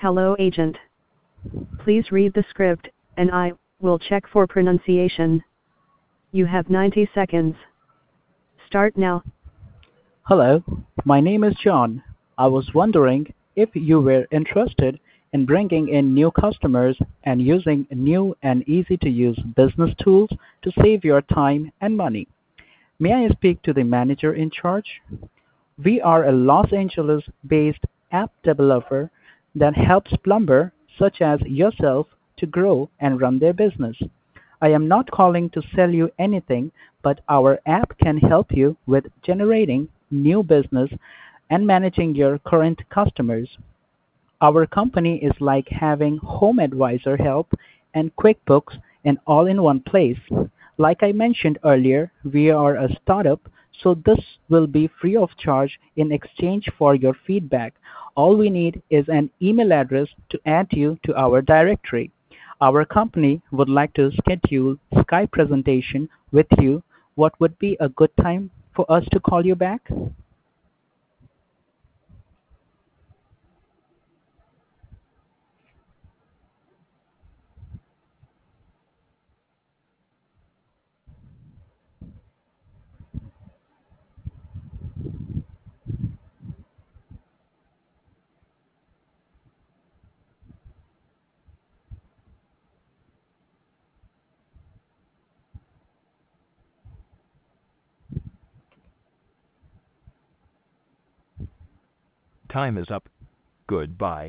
Hello agent. Please read the script, and I will check for pronunciation. You have 90 seconds. Start now. Hello, my name is John. I was wondering if you were interested in bringing in new customers and using new and easy to use business tools to save your time and money. May I speak to the manager in charge? We are a Los Angeles based app developer that helps plumbers such as yourself to grow and run their business. I am not calling to sell you anything, but our app can help you with generating new business and managing your current customers. Our company is like having Home Advisor help and QuickBooks and all in one place. Like I mentioned earlier, we are a startup, so this will be free of charge in exchange for your feedback. All we need is an email address to add you to our directory. Our company would like to schedule Skype presentation with you. What would be a good time for us to call you back? Time is up. Goodbye.